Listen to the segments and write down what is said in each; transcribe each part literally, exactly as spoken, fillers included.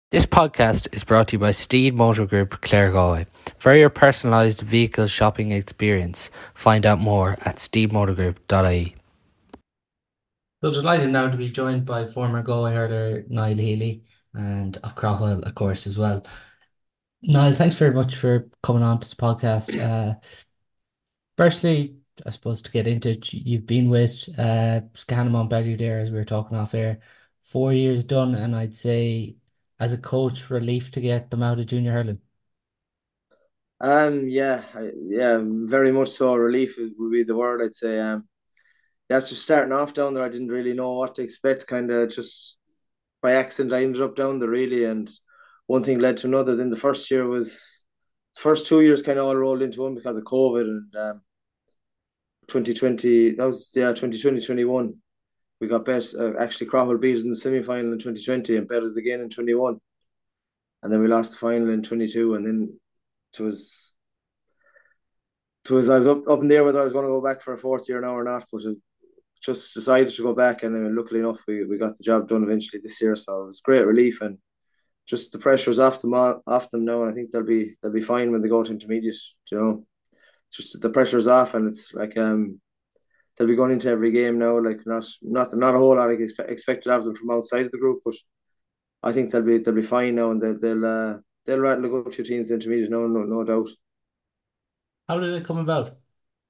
This podcast is brought to you by Steed Motor Group, Claregalway. For your personalised vehicle shopping experience, find out more at steed motor group dot I E. So delighted now to be joined by former Galway hurler Niall Healy and of Craughwell, of course, as well. Niall, thanks very much for coming on to the podcast. Uh, firstly, I suppose to get into it, you've been with uh, Scannon Montbellew there, as we were talking off air, four years done, and I'd say as a coach, relief to get them out of junior hurling. Um, yeah, I, yeah, very much so. Relief would be the word I'd say. Um, yeah, it's just starting off down there. I didn't really know what to expect. Kind of just by accident, I ended up down there really, and one thing led to another. Then the first year was, the first two years kind of all rolled into one because of COVID and um, twenty twenty. That was yeah, twenty twenty twenty one. We got bet. Uh, actually, Cromwell beat us in the semi final in twenty twenty and bet us again in twenty one, and then we lost the final in twenty two, and then it was it was I was up, up in there whether I was going to go back for a fourth year now or not, but it just decided to go back, and then luckily enough we, we got the job done eventually this year. So it was great relief, and just the pressure's off them off them now, and I think they'll be they'll be fine when they go to intermediate. You know, just the pressure's off, and it's like um they'll be going into every game now. Like not not not a whole lot like expect, expected of them from outside of the group, but I think they'll be they'll be fine now, and they'll they'll uh, they'll rattle a good few teams intermediate. No no no doubt. How did it come about?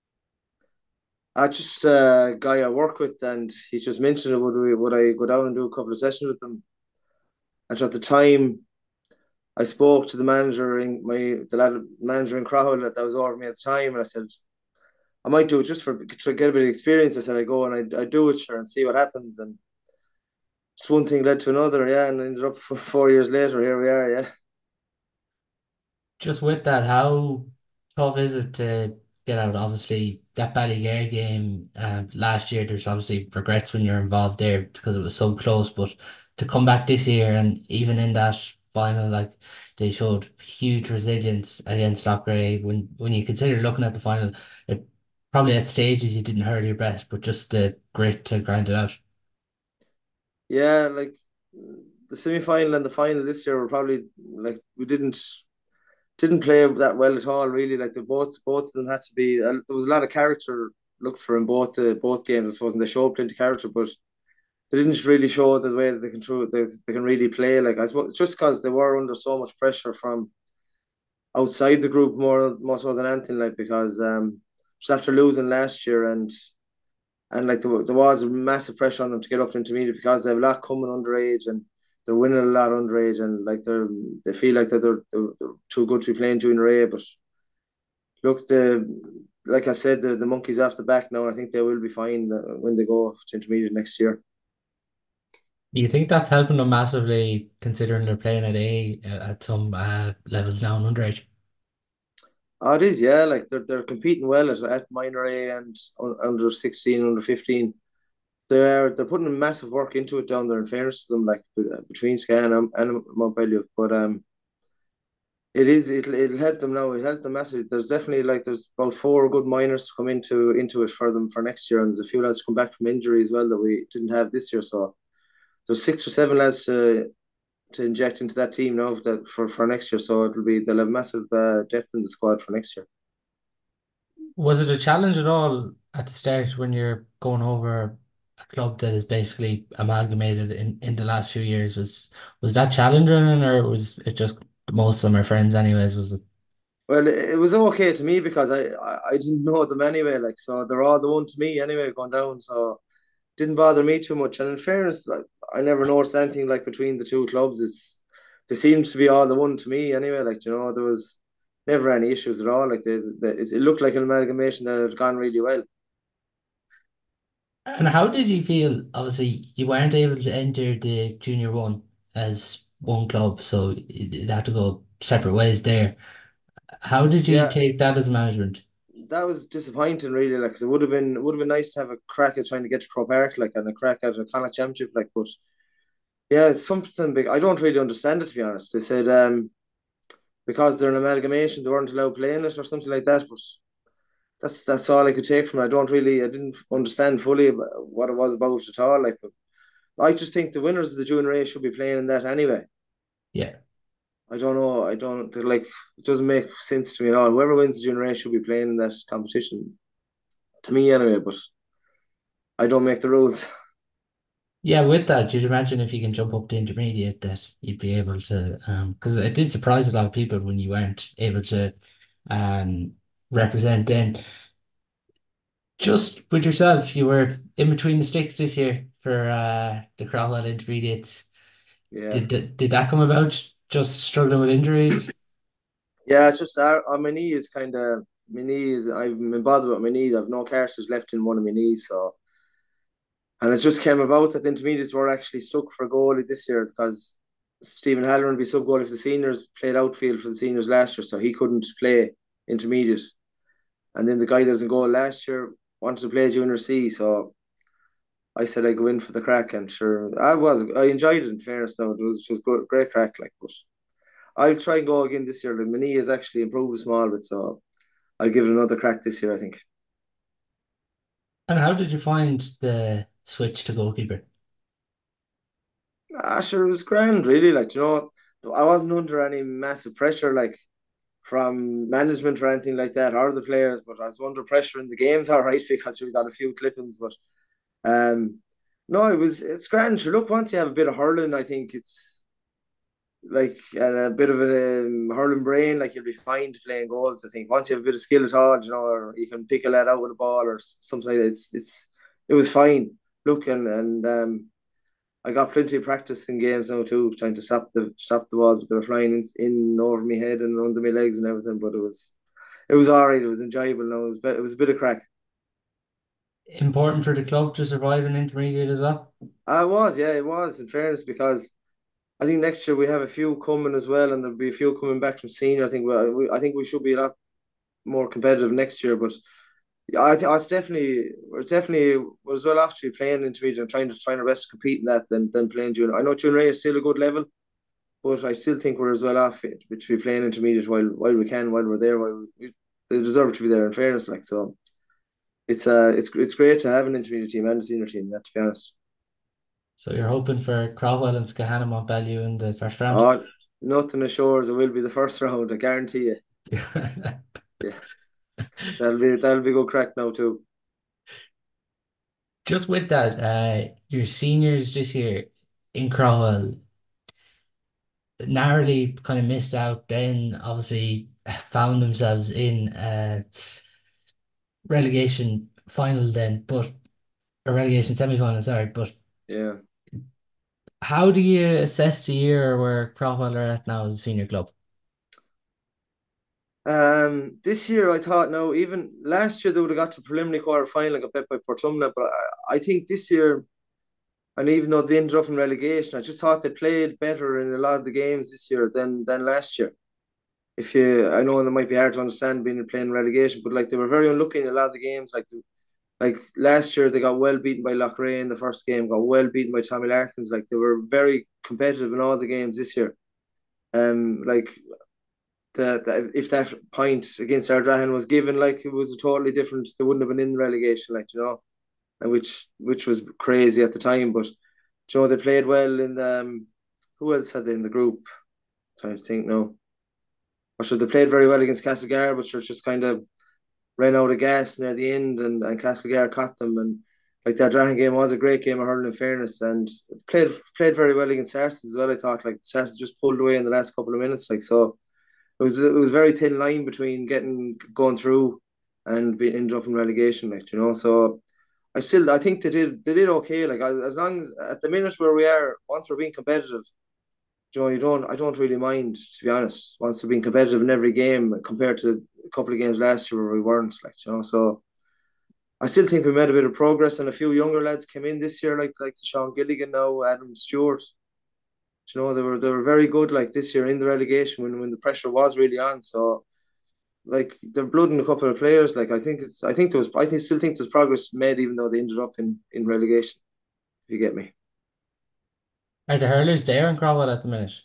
I just uh, a guy I work with, and he just mentioned it. Would we, would I go down and do a couple of sessions with them? And so at the time, I spoke to the manager in my the lad manager in Crowell that, that was over me at the time, and I said I might do it just for to get a bit of experience. I said I go and I I do it sure and see what happens, and just one thing led to another, yeah, and ended up for four years later. Here we are, yeah. Just with that, how tough is it to get out? Obviously, that Ballygare game uh, last year, there's obviously regrets when you're involved there because it was so close. But to come back this year and even in that final, like they showed huge resilience against Loughrea. When when you consider looking at the final, it probably at stages you didn't hurl your best, but just the grit to grind it out. Yeah, like the semi final and the final this year were probably like we didn't didn't play that well at all. Really, like the both both of them had to be. Uh, there was a lot of character looked for in both the both games, I suppose, and they showed plenty of character, but they didn't really show the way that they can throw, they, they can really play. Like I suppose just because they were under so much pressure from outside the group more more so than anything. Like because um just after losing last year and and like there, there was a massive pressure on them to get up to intermediate because they have a lot coming underage and they're winning a lot underage and like they're they feel like that they're, they're, they're too good to be playing junior A. But look, the like I said, the, the monkeys off the back now. I think they will be fine uh, when they go to intermediate next year. Do you think that's helping them massively, considering they're playing at A uh, at some uh, levels now in underage? Oh, it is, yeah. Like they're they're competing well at, at minor A and un, under sixteen, under fifteen. They're they're putting a massive work into it down there. In fairness to them, like between Scan and, and Montpellier, but um, it is it'll it'll help them now. It help them massively. There's definitely like there's about four good minors to come into into it for them for next year, and there's a few lads come back from injury as well that we didn't have this year. So there's six or seven lads to to inject into that team now that for for next year. So it'll be they'll have massive uh, depth in the squad for next year. Was it a challenge at all at the start when you're going over a club that is basically amalgamated in, in the last few years? Was was that challenging or was it just most of them are friends anyways? Was it Well, it was okay to me because I, I, I didn't know them anyway. Like so, they're all the one to me anyway going down. So didn't bother me too much. And in fairness, like, I never noticed anything like between the two clubs. It's they seemed to be all the one to me anyway. Like you know, there was never any issues at all. Like they, they, it it looked like an amalgamation that had gone really well. and how did you feel? Obviously, you weren't able to enter the junior one as one club, so it, it had to go separate ways there. How did you Yeah, take that as management? that was disappointing really. Like 'cause it would have been it would have been nice to have a crack at trying to get to Croke Park, like and a crack at a Connacht Championship, like. But yeah, it's something big. I don't really understand it to be honest. They said um because they're an amalgamation, they weren't allowed playing it or something like that. But that's that's all I could take from it. I don't really, I didn't understand fully what it was about at all. Like, but I just think the winners of the junior A should be playing in that anyway. Yeah. I don't know. I don't like. It doesn't make sense to me at all. Whoever wins the junior A should be playing in that competition. To me, anyway. But I don't make the rules. Yeah, with that, you'd imagine if you can jump up to intermediate that you'd be able to, um, because it did surprise a lot of people when you weren't able to, um, represent then. Just with yourself, you were in between the sticks this year for uh the Cromwell Intermediates. Yeah. Did that did that come about? Just struggling with injuries? Yeah, it's just uh, on my knee is kind of my knees. I've been bothered with my knee. I've no cartilage left in one of my knees, so and it just came about that the intermediates were actually stuck for goalie this year because Stephen Halloran would be sub goalie for the seniors, played outfield for the seniors last year, so he couldn't play intermediate. And then the guy that was in goal last year wanted to play junior C, so I said I'd go in for the crack, and sure I was. I enjoyed it. In fairness, now it was just good, great crack. Like, but I'll try and go again this year. Like, my knee has actually improved a small bit, so I'll give it another crack this year, I think. And how did you find the switch to goalkeeper? Ah, sure, it was grand, really. Like, you know, I wasn't under any massive pressure, like from management or anything like that, or the players, but I was under pressure in the games, all right, because we got a few clippings. But um, no, it was it's grand. Sure, look, once you have a bit of hurling, I think it's like and a bit of a um, hurling brain, like you'll be fine to playing goals. I think once you have a bit of skill at all, you know, or you can pick a lad out with a ball or something like that, it's it's it was fine. Look, and and um, I got plenty of practice in games now too, trying to stop the stop the balls, but they were flying in, in over my head and under my legs and everything. But it was it was all right. It was enjoyable. Now it was bit, it was a bit of crack. Important for the club to survive an intermediate as well. I was, yeah, it was. In fairness, because I think next year we have a few coming as well, and there'll be a few coming back from senior. I think we, we I think we should be a lot more competitive next year. But yeah, I think I was definitely we're definitely was well off to be playing intermediate and trying to trying to best to compete in that than than playing junior. I know junior A is still a good level, but I still think we're as well off it to be playing intermediate while while we can, while we're there, while we, they deserve to be there. In fairness, like so, it's uh it's it's great to have an intermediate team and a senior team. Yeah, to be honest. So you're hoping for Crowell and Skahana Montbellew in the first round. Oh, nothing assures it will be the first round. I guarantee you. Yeah, that'll be that'll be good crack now too. Just with that, uh, your seniors this year in Crowell narrowly kind of missed out, then obviously found themselves in a relegation final then, but a relegation semi-final, sorry. But Yeah. how do you assess the year where Crowell are at now as a senior club? Um, this year I thought no, even last year they would have got to preliminary quarter final and got bet by Portumna, but I, I think this year, and even though they ended up in relegation, I just thought they played better in a lot of the games this year than than last year. If you, I know it might be hard to understand being playing relegation, but like they were very unlucky in a lot of the games. Like the, like last year, they got well beaten by Loughrea in the first game, got well beaten by Tommy Larkins. Like they were very competitive in all the games this year. Um, like the, the if that point against Ardrahan was given, like it was a totally different. They wouldn't have been in relegation, like you know, and which which was crazy at the time. But you know, they played well in the. Um, who else had they in the group? I'm trying to think now. Or sure, they played very well against Castlegar, but sure, just kind of ran out of gas near the end, and and Castlegar caught them. And like that Dragon game was a great game of hurling, in fairness, and played played very well against Sartes as well. I thought like Sartes just pulled away in the last couple of minutes, like so. It was it was a very thin line between getting going through and being ended up in relegation, like you know. So I still I think they did they did okay. Like as long as at the minute where we are, once we're being competitive, you know, you don't I don't really mind, to be honest. Once we're being competitive in every game compared to a couple of games last year where we weren't, like you know. So I still think we made a bit of progress, and a few younger lads came in this year, like like Sean Gilligan now, Adam Stewart. You know, they were they were very good like this year in the relegation when when the pressure was really on. So like they're blooding a couple of players. Like I think it's I think there was I think still think there's progress made even though they ended up in in relegation. If you get me. Are the hurlers there in Crowell at the minute?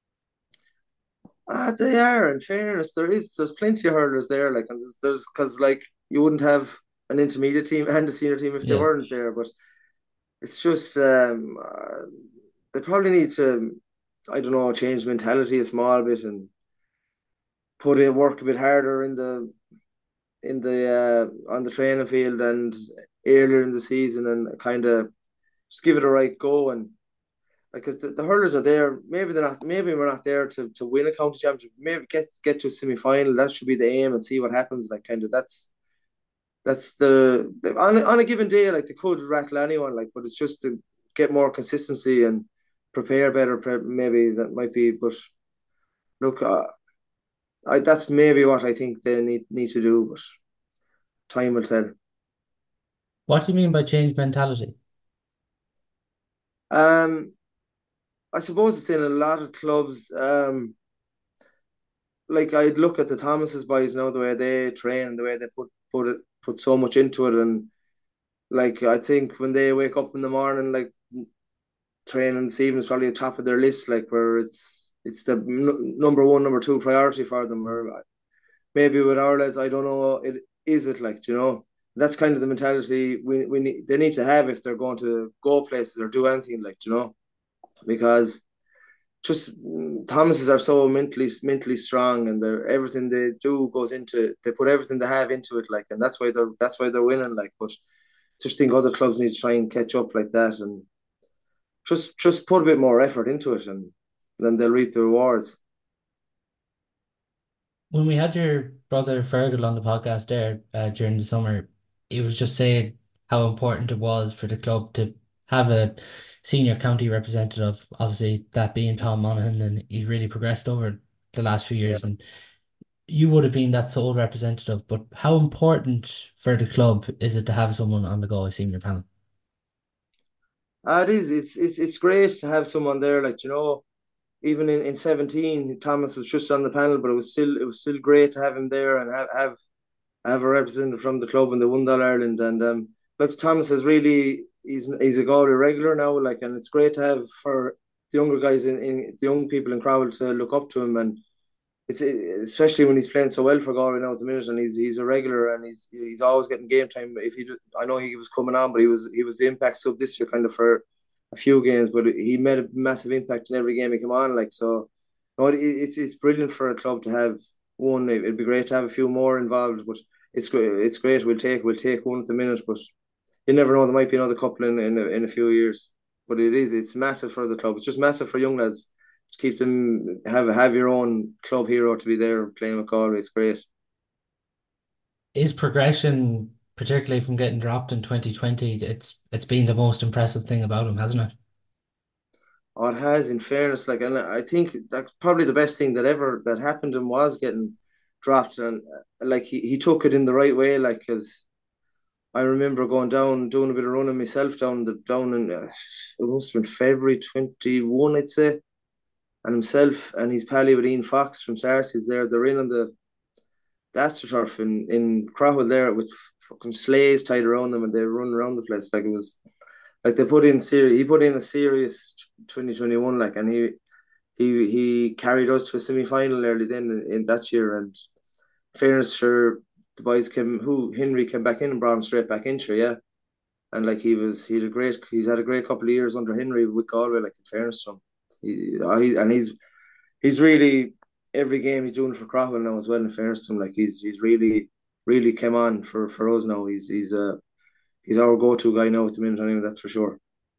Ah, they are. In fairness, there is there's plenty of hurlers there. Like and there's because like you wouldn't have an intermediate team and a senior team if they Yeah. weren't there. But it's just um uh, they probably need to. I don't know, change mentality a small bit and put in work a bit harder in the in the uh, on the training field and earlier in the season and kind of just give it a right go and because the, the hurlers are there. Maybe they're not. Maybe we're not there to, to win a county championship. Maybe get get to a semi final. That should be the aim and see what happens. Like kind of that's that's the on a, on a given day. Like they could rattle anyone. Like, but it's just to get more consistency and prepare better. Maybe that might be. But look, uh, I that's maybe what I think they need need to do. But time will tell. What do you mean by change mentality? Um, I suppose it's in a lot of clubs. Um, like I'd look at the Thomas's boys now, the way they train, the way they put put it put so much into it, and like I think when they wake up in the morning, like training this evening is probably the top of their list, like where it's it's the n- number one, number two priority for them. Or maybe with our lads, I don't know, it is it like you know that's kind of the mentality we we need, they need to have if they're going to go places or do anything like you know because just Thomases are so mentally mentally strong, and they're everything they do goes into they put everything they have into it, like, and that's why they're that's why they're winning. Like, but just think other clubs need to try and catch up like that, and just just put a bit more effort into it, and then they'll reap the rewards. When we had your brother Fergal on the podcast there uh, during the summer, he was just saying how important it was for the club to have a senior county representative. Obviously, that being Tom Monaghan, and he's really progressed over the last few Yeah, years. And you would have been that sole representative. But how important for the club is it to have someone on the Galway senior panel? uh, it is. It's it's it's great to have someone there. Like you know, even in, in seventeen, Thomas was just on the panel, but it was still it was still great to have him there and have have have a representative from the club and the One All Ireland. And um, look, Thomas is really he's he's a Galway regular now. Like, and it's great to have for the younger guys in, in the young people in Crowell to look up to him. And it's especially when he's playing so well for Galway now at the minute, and he's he's a regular and he's he's always getting game time. If he, I know he was coming on, but he was he was the impact sub this year kind of for a few games, but he made a massive impact in every game he came on. Like so, no, it, it's it's brilliant for a club to have one. It'd be great to have a few more involved, but it's great. It's great. We'll take we'll take one at the minute, but you never know. There might be another couple in in a, in a few years. But it is it's massive for the club. It's just massive for young lads to keep them have have your own club hero to be there playing with Galway. It's great. His progression, particularly from getting dropped in twenty twenty, it's it's been the most impressive thing about him, hasn't it? Oh, it has, in fairness, like, and I think that's probably the best thing that ever that happened to him was getting dropped, and uh, like he, he took it in the right way, like because I remember going down doing a bit of running myself down the down in uh, it must have been February twenty one, I'd say, and himself and his pally with Ian Fox from Sarcy's there. They're in on the the AstroTurf in in Crowell there with fucking sleighs tied around them, and they run around the place like it was like they put in serious. He put in a serious twenty twenty one, like, and he he he carried us to a semi final early then in, in that year. And fairness, sure, the boys came. Who Henry came back in and brought him straight back into, yeah. And like he was, he had a great. He's had a great couple of years under Henry with Galway. Like in fairness to him, he, uh, he and he's he's really every game he's doing for Crowell now as well. In fairness to him, like he's he's really really came on for for us now. He's he's uh he's our go to guy now at the minute. Anyway, that's for sure.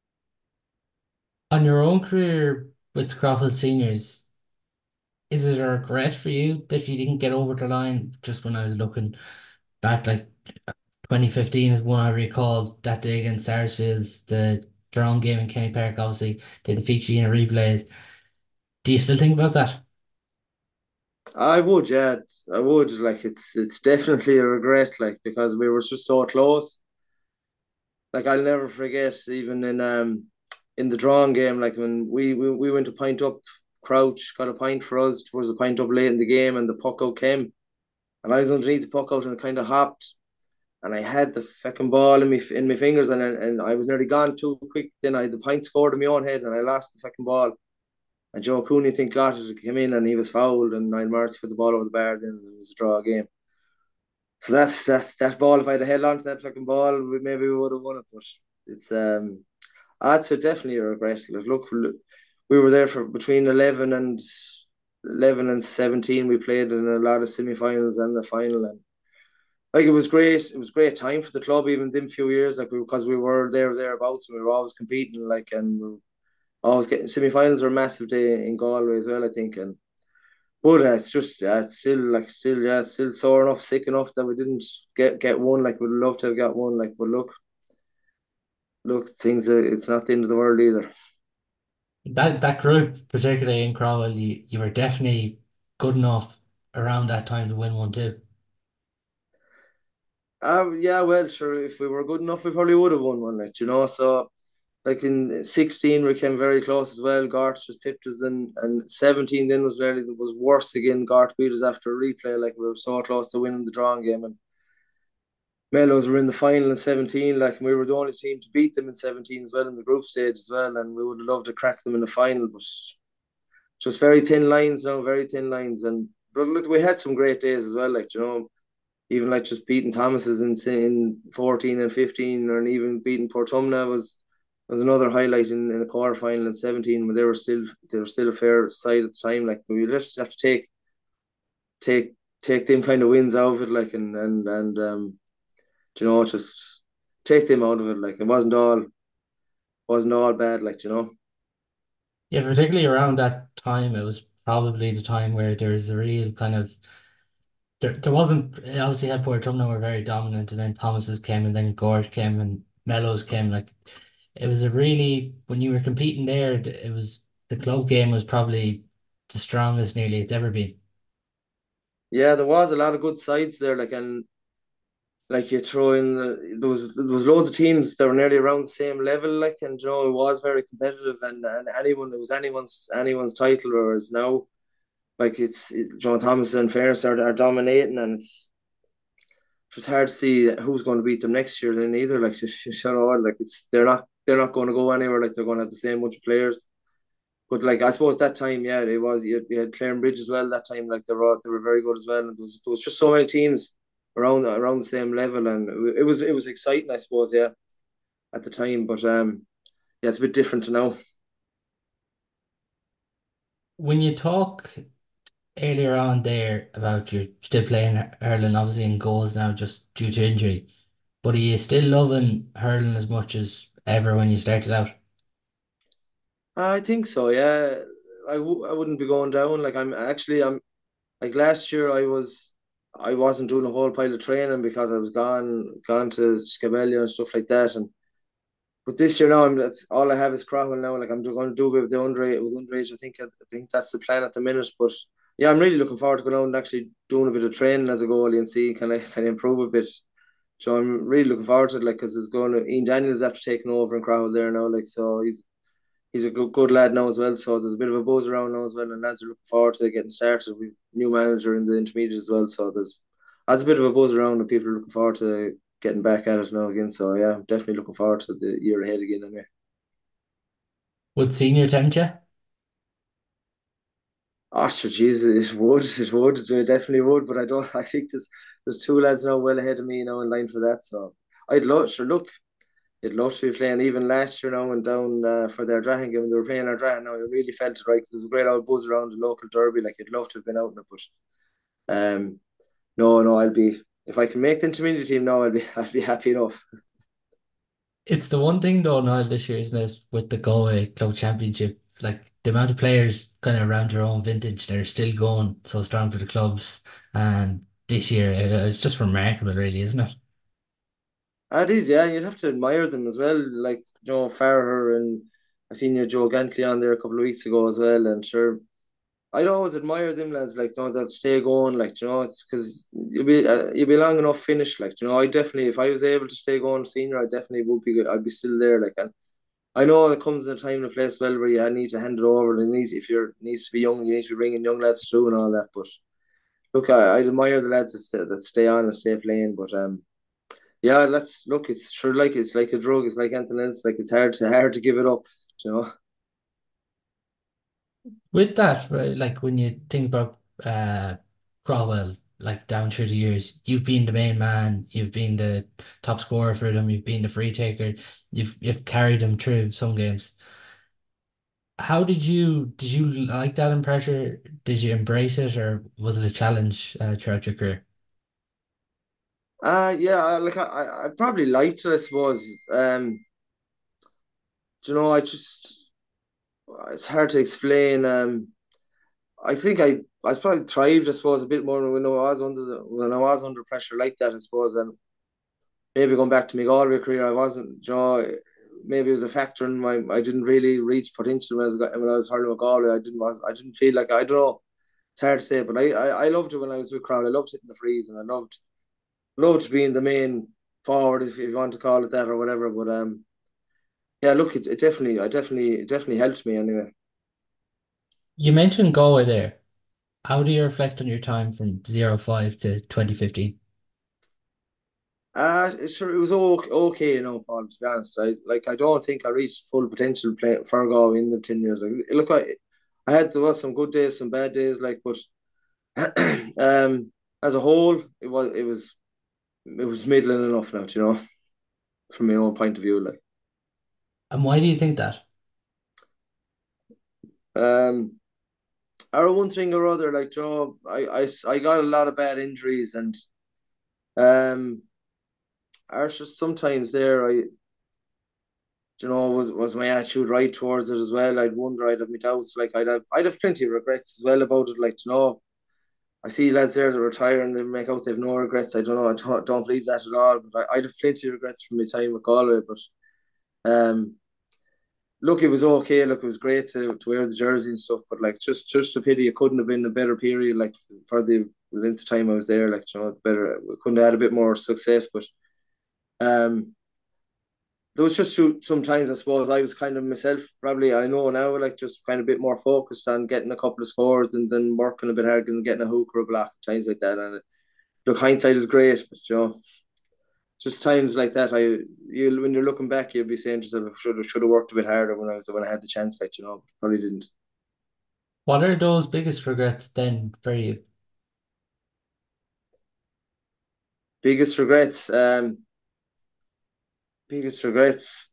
On your own career with Crawford Seniors, is it a regret for you that you didn't get over the line? Just when I was looking back, like twenty fifteen is one I recall that day against Sarsfields, the drawn game in Kenny Park, obviously they defeat you in a replays. Do you still think about that? I would, yeah, I would. Like it's it's definitely a regret, like because we were just so close. Like I'll never forget, even in um in the drawing game, like when we we, we went to pint up, Crouch got a pint for us towards the pint up late in the game, and the puck out came, and I was underneath the puck out and it kind of hopped, and I had the fucking ball in me in my fingers, and and I was nearly gone too quick. Then I had the pint scored in my own head, and I lost the fucking ball. And Joe Cooney, I think, got it, came in, and he was fouled, and Niall Marcy put the ball over the bar, then it was a draw game. So that's that's that ball. If I'd have held on to that fucking ball, we, maybe we would have won it. But it's um, that's a definitely a regret. Like, look, look, we were there for between eleven and eleven and seventeen. We played in a lot of semi-finals and the final, and like it was great. It was great time for the club, even them few years, like we, because we were there thereabouts, and we were always competing, like, and we were always getting semi-finals are a massive day in Galway as well, I think, and but uh, it's just yeah, it's still like still yeah, still sore enough, sick enough that we didn't get get one. Like we'd love to have got one. Like, but look, look, things are, it's not the end of the world either. That that group, particularly in Crowell, you, you were definitely good enough around that time to win one too. Uh, yeah, well, sure. If we were good enough, we probably would have won one. Like, you know, so like in sixteen, we came very close as well. Garth just pipped us, and and seventeen then was very was worse again. Garth beat us after a replay. Like we were so close to winning the drawing game, and Mellows were in the final in seventeen. Like, and we were the only team to beat them in seventeen as well in the group stage as well. And we would have loved to crack them in the final, but just very thin lines now, very thin lines. And but look, we had some great days as well. Like, you know, even like just beating Thomas's in in fourteen and fifteen, and even beating Portumna was was another highlight in, in the quarter final in seventeen, when they were still they were still a fair side at the time. Like, we just have to take take take them kind of wins out of it, like, and and and um, you know, just take them out of it. Like, it wasn't all wasn't all bad. Like, you know. Yeah, particularly around that time, it was probably the time where there's a real kind of there, there wasn't obviously had Portumna were very dominant, and then Thomas's came, and then Gort came, and Mellows came. Like it was a really when you were competing there, it was the club game was probably the strongest nearly it's ever been. Yeah, there was a lot of good sides there. Like, and like you throw in the, there was there was loads of teams that were nearly around the same level. Like, and you know, it was very competitive, and and anyone it was anyone's anyone's title. Whereas now, like, it's it, John Thomas and Fairness are, are dominating, and it's it's hard to see who's going to beat them next year. Then either, like, you know, like, it's they're not they're not going to go anywhere. Like, they're going to have the same bunch of players. But like, I suppose that time, yeah, it was you had, you had Clarenbridge as well that time. Like, they were all, they were very good as well, and there was there was just so many teams around around the same level, and it was it was exciting, I suppose, yeah, at the time. But um, yeah, it's a bit different to now. When you talk earlier on there about you're still playing hurling, obviously in goals now just due to injury, but are you still loving hurling as much as ever when you started out? I think so, yeah. I w I wouldn't be going down. Like, I'm actually I'm like last year I was I wasn't doing a whole pile of training because I was gone gone to Scabelia and stuff like that. And but this year now, I'm that's all I have is Crowell now. Like, I'm going to do a bit of the underage with underage. I think I think that's the plan at the minute. But yeah, I'm really looking forward to going out and actually doing a bit of training as a goalie and see can I can I improve a bit. So I'm really looking forward to it. Like, because it's going to Ian Daniels after taking over in Crowell there now. Like, so he's he's a good good lad now as well. So there's a bit of a buzz around now as well, and lads are looking forward to getting started. We've new manager in the intermediate as well. So there's that's a bit of a buzz around, and people are looking forward to getting back at it now again. So yeah, I'm definitely looking forward to the year ahead again. Anyway. Would senior tempt you? Oh, sure, Jesus, it would, it would, it definitely would. But I don't. I think there's there's two lads now well ahead of me now in line for that. So I'd love, sure, look, I'd love to be playing. Even last year now and down uh, for their Dragon game, when they were playing our Dragon now, I really felt it right, 'cause there was a great old buzz around the local derby. Like, I'd love to have been out in it, but um, no, no, I'll be if I can make the intermediate team now, I'll be I'll be happy enough. It's the one thing though, Niall, this year, isn't it, with the Galway Club Championship? Like the amount of players kind of around your own vintage that are still going so strong for the clubs. And this year, uh, it's just remarkable, really, isn't it? Ah, it is, yeah. You'd have to admire them as well, like Joe Farrer, and I seen your Joe Gantley on there a couple of weeks ago as well. And sure, I'd always admire them lads, like, you know, that stay going, like, you know, it's because you'll be uh, you'll be long enough finished, like, you know. I definitely, if I was able to stay going senior, I definitely would be. I'd be still there, like, and I know it comes in a time and a place well where you need to hand it over. And it needs if you're needs to be young, you need to be bringing young lads through and all that. But look, I, I admire the lads that stay, that stay on and stay playing. But um, yeah, let's look. It's sure like it's like a drug. It's like anything else. Like, it's hard to hard to give it up. You know. With that, right, like when you think about uh Crowell, like down through the years, you've been the main man, you've been the top scorer for them, you've been the free taker, you've you've carried them through some games. How did you did you like that in pressure? Did you embrace it, or was it a challenge uh, throughout your career? Uh yeah, I- like I, I I probably liked it, I suppose. Um, do you know, I just it's hard to explain. Um, I think I I probably thrived, I suppose, a bit more when I was under the when I was under pressure like that, I suppose. And maybe going back to my Galway career, I wasn't, you know, maybe it was a factor in my I didn't really reach potential when I was when I was hurling with Galway. I didn't was I didn't feel like I don't know. It's hard to say, but I, I, I loved it when I was with Crowd. I loved hitting the frees, and I loved loved being the main forward, if you want to call it that or whatever. But um, yeah, look, it, it definitely, I definitely, it definitely helped me anyway. You mentioned Galway there. How do you reflect on your time from zero five to twenty fifteen? Uh, sure, it was okay, okay, you know, Paul. To be honest, I like, I don't think I reached full potential playing for Galway in the ten years. Like, look, I, I had there was some good days, some bad days, like, but um, as a whole, it was, it was, it was middling enough now, you know, from my own point of view, like. And why do you think that? Um, or one thing or other, like, you know, I, I, I got a lot of bad injuries, and um, I was just sometimes there, I, you know, was was my attitude right towards it as well. I'd wonder, I'd have my doubts, like I'd have, I'd have plenty of regrets as well about it. Like, you know, I see lads there that retire and they make out they've no regrets. I don't know, I don't, don't believe that at all. But I, I'd have plenty of regrets from my time with Galway. But um, look, it was okay. Look, it was great to, to wear the jersey and stuff. But like, just just a pity it couldn't have been a better period. Like for the length of time I was there, like, you know, better we couldn't have had a bit more success. But um, there was just sometimes I suppose I was kind of myself. Probably I know now, like just kind of a bit more focused on getting a couple of scores and then working a bit hard and getting a hook or a block, times like that. And look, hindsight is great, but you know, just times like that. I you when you're looking back, you'll be saying to yourself, should have should have worked a bit harder when I was when I had the chance, like, you know, probably didn't. What are those biggest regrets then for you? Biggest regrets, um, biggest regrets,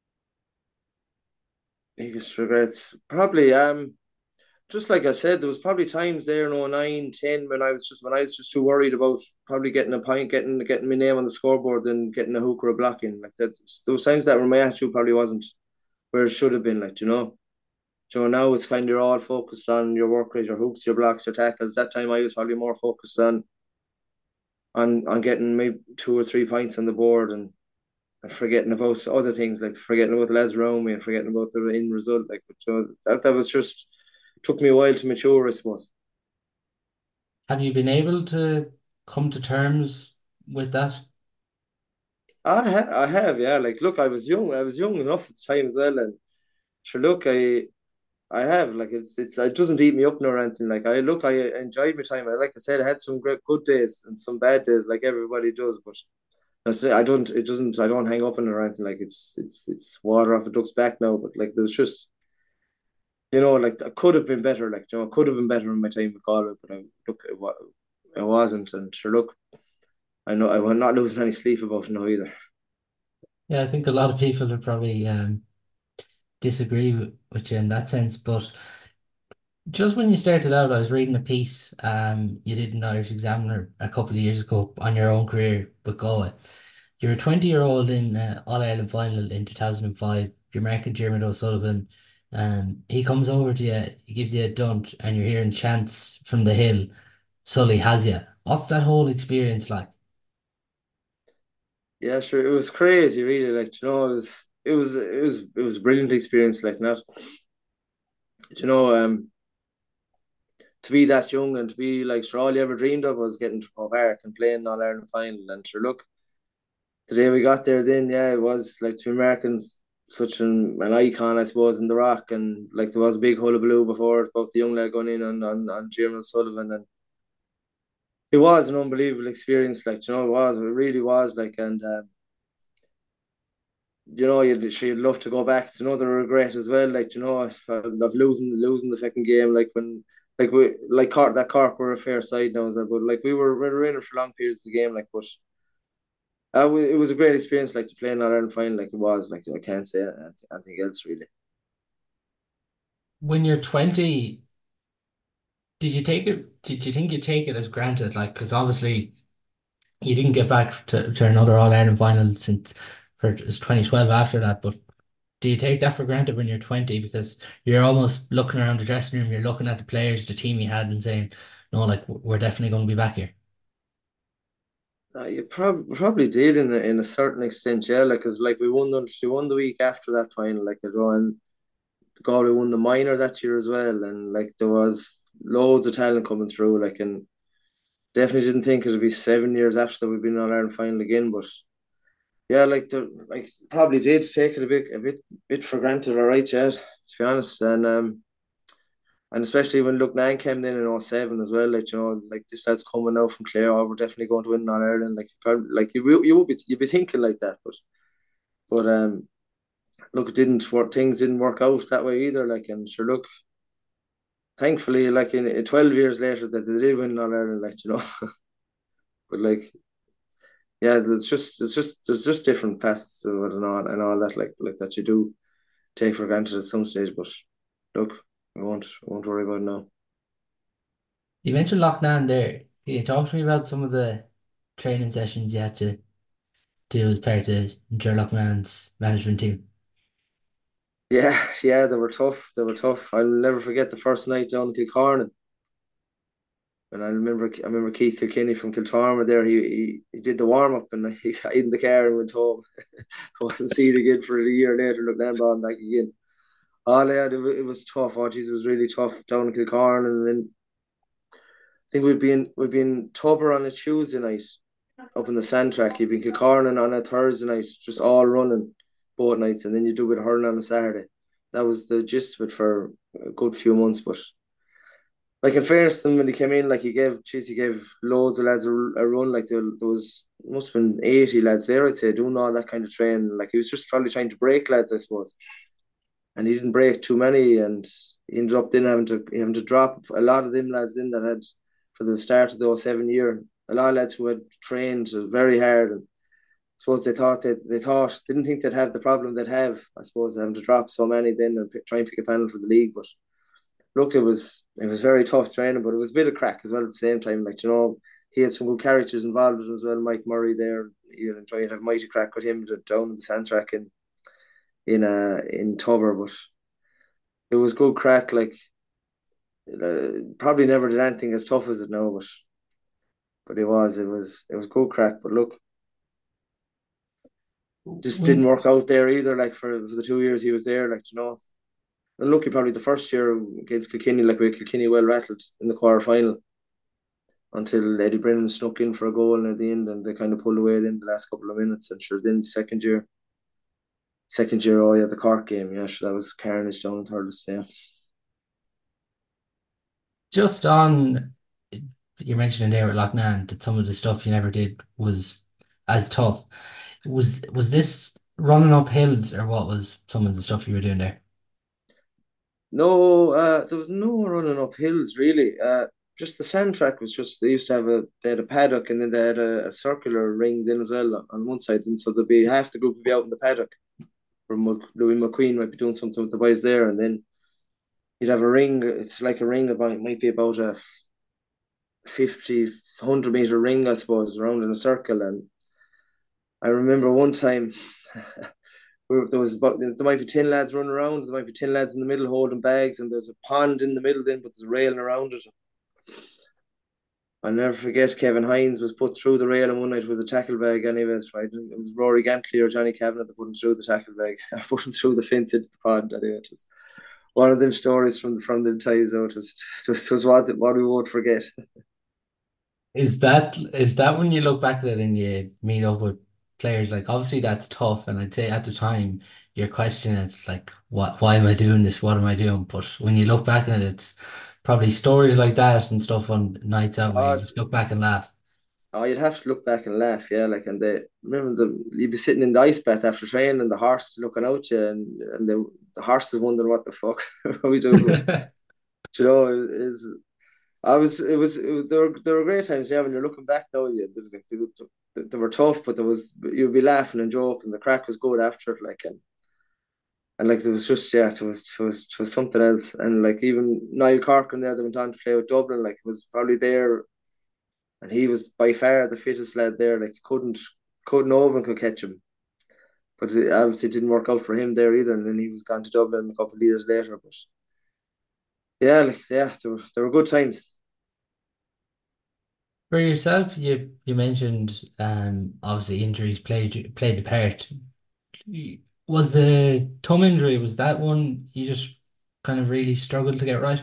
biggest regrets. Probably um just like I said, there was probably times there in oh nine, ten when I was just when I was just too worried about probably getting a point, getting getting my name on the scoreboard and getting a hook or a block in. Like that those times that where my attitude probably wasn't where it should have been, like, you know. So now it's kind of you're all focused on your work rate, your hooks, your blocks, your tackles. That time I was probably more focused on on on getting maybe two or three points on the board and, and forgetting about other things, like forgetting about the lads around me and forgetting about the end result. Like, but so that that was just took me a while to mature, I suppose. Have you been able to come to terms with that? I ha I have, yeah. Like, look, I was young. I was young enough at the time as well, and sure, look, I I have like it's it's it doesn't eat me up nor anything. Like, I look, I enjoyed my time. I Like I said, I had some great good days and some bad days, like everybody does. But I say I don't. It doesn't. I don't hang up on it or anything. Like, it's it's it's water off a duck's back now. But like, there's just, you know, like I could have been better. Like, you know, could have been better in my time with Galway, but I look, it, wa- it wasn't. And sure, look, I know I'm not losing any sleep about it now either. Yeah, I think a lot of people would probably um, disagree with, with you in that sense. But just when you started out, I was reading a piece um, you did in Irish Examiner a couple of years ago on your own career with Galway. You're a twenty year old in uh, All Ireland final in two thousand five. You're marking Dermot O'Sullivan. Um, he comes over to you, he gives you a dunt, and you're hearing chants from the hill. Sully has you. What's that whole experience like? Yeah, sure. It was crazy, really. Like, you know, it was it was it was it was a brilliant experience. Like, not, you know, um, to be that young and to be like, sure, all you ever dreamed of was getting to Croke Park and playing All Ireland final. And sure, look, the day we got there, then yeah, it was like to Americans such an, an icon, I suppose, in the Rock, and like there was a big hullabaloo before about the young lad going in on on on Jim Sullivan, and it was an unbelievable experience. Like, you know, it was, it really was. Like, and um, you know, you'd she'd love to go back. It's another regret as well. Like, you know, of, of losing losing the second game. Like when, like we like Cork, that Cork were a fair side now, is that, but like we were we were in it for long periods of the game. Like, but uh, we, it was a great experience. Like to play in that Ireland final, like it was. Like I can't say anything else really. When you're twenty, did you take it? Did you think you take it as granted? Like, because obviously you didn't get back to, to another All Ireland final since for it's twenty twelve after that. But do you take that for granted when you're twenty? Because you're almost looking around the dressing room, you're looking at the players, the team you had, and saying, "No, like we're definitely going to be back here." Uh, you prob probably did in a, in a certain extent, yeah. Like, cause like we won the we won the week after that final, like it won. Galway won the minor that year as well, and like there was loads of talent coming through. Like, and definitely didn't think it'd be seven years after that we've been on Ireland final again. But yeah, like the like probably did take it a bit a bit bit for granted, all right, yeah, to be honest. And um and especially when Luke Nine came in in 'oh seven as well, like you know, like this lad's coming out from Clare, oh, we're definitely going to win on Ireland. Like probably, like you will you would be you'd be thinking like that, but but um look, it didn't work. Things didn't work out that way either. Like, and sure, look, thankfully, like in, in twelve years later, that they did win on Ireland, like you know. But like, yeah, it's just it's just there's just different facets of it and all and all that, like like that you do take for granted at some stage. But look, I won't I won't worry about it now. You mentioned Loughnane there. Can you talk to me about some of the training sessions you had to do as part of Ger Loughnane's management team? Yeah, yeah, they were tough. They were tough. I'll never forget the first night down in Kilcornan. And I remember, I remember Keith Kilkenny from Kiltarmer there. He he, he did the warm up and he got in the car and went home. I wasn't seen again for a year later. Look, then ball back again. Oh yeah, it, wa- it was tough. Oh geez, it was really tough down in Kilcorn. And then I think we'd be in we'd be in Tubber on a Tuesday night up in the sand track. You'd be in Kilcorn on a Thursday night, just all running both nights, and then you do a bit of hurling on a Saturday. That was the gist of it for a good few months. But like in fairness to them, when he came in, like he gave, geez, he gave loads of lads a, a run. Like there, there was must have been eighty lads there, I'd say, doing all that kind of training. Like he was just probably trying to break lads, I suppose, and he didn't break too many, and he ended up then having to having to drop a lot of them lads in that had for the start of those seven year. A lot of lads who had trained very hard, and I suppose they thought that they thought didn't think they'd have the problem they'd have. I suppose having to drop so many then and pick, try and pick a panel for the league, but look, it was it was very tough training, but it was a bit of crack as well at the same time. Like you know, he had some good characters involved with him as well. Mike Murray there, you know, trying to have mighty crack with him down in the sand track in in uh in Tubber, but it was good crack. Like uh, probably never did anything as tough as it now, but but it was it was it was good crack. But look, just didn't When work out there either. Like for, for the two years he was there, like you know. And lucky probably the first year against Kilkenny, like we had Kilkenny well rattled in the quarter final until Eddie Brennan snuck in for a goal near the end and they kind of pulled away in the last couple of minutes. And sure, then second year, second year, oh yeah, the Cork game, yeah, sure, that was carnage down in Thurles, yeah. just on you're mentioning there with Loughnane that some of the stuff you never did was as tough. Was was this running up hills or what was some of the stuff you were doing there? No, uh, there was no running up hills really. Uh, just the sand track was just they used to have a they had a paddock and then they had a, a circular ring then as well on, on one side, and so there'd be half the group would be out in the paddock. Or Louis McQueen might be doing something with the boys there, and then you'd have a ring. It's like a ring about it might be about a fifty, one hundred meter ring, I suppose, around in a circle. And I remember one time there was about there might be ten lads running around, there might be ten lads in the middle holding bags, and there's a pond in the middle then, but there's a railing around it. I'll never forget Kevin Hines was put through the railing one night with a tackle bag anyways, right? It was Rory Gantley or Johnny Kavanagh that put him through the tackle bag. I put him through the fence into the pond anyway. It was one of them stories from from the ties out. It was just was what what we won't forget. Is that is that when you look back at it and you meet up with players like obviously that's tough and I'd say at the time you're questioning it like what why am I doing this? What am I doing? But when you look back at it, it's probably stories like that and stuff on nights out where you Uh, just look back and laugh. Oh, you'd have to look back and laugh, yeah. Like, and they remember the you'd be sitting in the ice bath after training, and the horse looking out you, and and the the horse is wondering what the fuck are we doing. But you know, is I was it was it was there were there were great times, yeah. When you're looking back now, yeah, they, they, they, they were tough, but there was you'd be laughing and joking. The crack was good after it, like, and And like it was just yeah, it was it was it was something else. And like even Niall Corkin there that went on to play with Dublin, like it was probably there, and he was by far the fittest lad there. Like couldn't couldn't no one could catch him. But it obviously didn't work out for him there either. And then he was gone to Dublin a couple of years later. But yeah, like yeah, there were there were good times. For yourself, you you mentioned um obviously injuries played played the part. Was the thumb injury, was that one you just kind of really struggled to get right?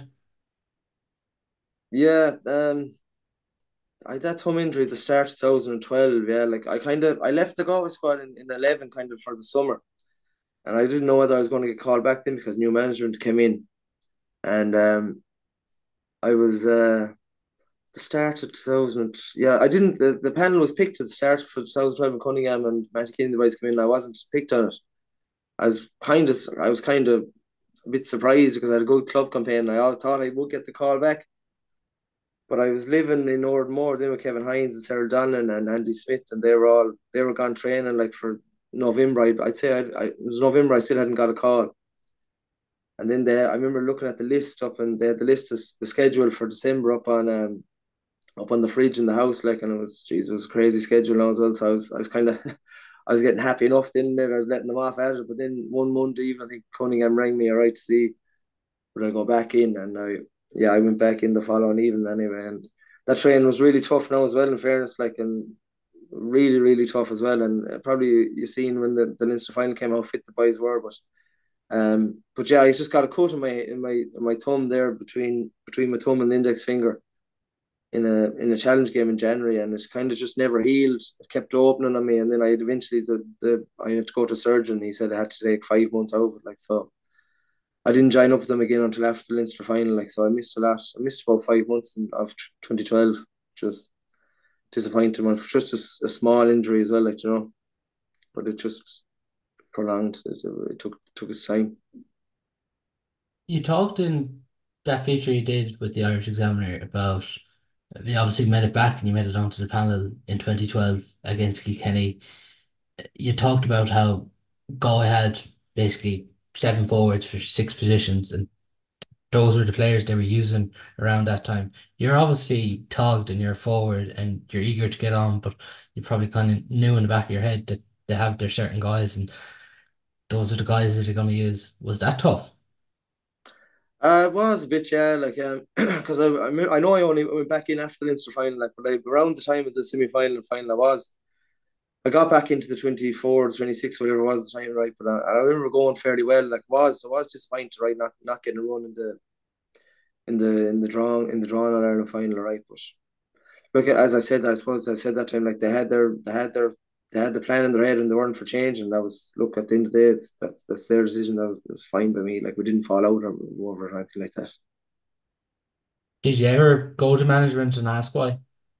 Yeah, um, I had that thumb injury at the start of twenty twelve. Yeah, like I kind of I left the Galway squad in, in eleven kind of for the summer, and I didn't know whether I was going to get called back then because new management came in, and um, I was uh the start of two thousand. Yeah, I didn't. The, the panel was picked at the start for twenty twelve, and Cunningham and Matty Keane the boys came in. And I wasn't picked on it. I was kind of I was kind of a bit surprised because I had a good club campaign. I always thought I would get the call back. But I was living in Ardmore then with Kevin Hines and Sarah Donlan and Andy Smith, and they were all they were gone training like for November. I'd, I'd say I'd, I, it was November. I still hadn't got a call, and then they I remember looking at the list up, and they had the list of the schedule for December up on um up on the fridge in the house, like, and it was Jesus, it was a crazy schedule now as well. So I was I was kind of I was getting happy enough then. Maybe I was letting them off at it, but then one Monday evening, I think Cunningham rang me, all right, to see would I go back in, and I yeah I went back in the following evening anyway, and that train was really tough now as well. In fairness, like, and really really tough as well, and uh, probably you seen when the, the Leinster final came how fit the boys were, but um but yeah I just got a cut in my in my in my thumb there between between my thumb and the index finger in a in a challenge game in January, and it's kind of just never healed. It kept opening on me, and then I had eventually the, the I had to go to a surgeon. He said I had to take five months out, like, so I didn't join up with them again until after the Leinster final. Like, so I missed a lot. I missed about five months in, of twenty twelve, which was disappointing. It was just a, a small injury as well, like, you know, but it just prolonged. It, it took took its time. You talked in that feature you did with the Irish Examiner about you obviously made it back and you made it onto the panel in twenty twelve against Kilkenny. You talked about how Galway had basically seven forwards for six positions, and those were the players they were using around that time. You're obviously togged and you're forward and you're eager to get on, but you probably kind of knew in the back of your head that they have their certain guys and those are the guys that they're going to use. Was that tough? Uh, it was a bit, yeah, like, um, because I, I mean, I know I only went back in after the Leinster final, like, but I, around the time of the semi final and final, I was, I got back into the twenty-four, twenty-six, whatever it was the time, right? But I, I remember going fairly well, like, was, I was disappointed, right, not not getting a run in the in the in the draw in the draw on Ireland final, right? But look, as I said, I suppose I said that time, like, they had their they had their they had the plan in their head and they weren't for change, and that was, look, at the end of the day, it's, that's that's their decision. That was, that was fine by me. Like, we didn't fall out or over or anything like that. Did you ever go to management and ask why?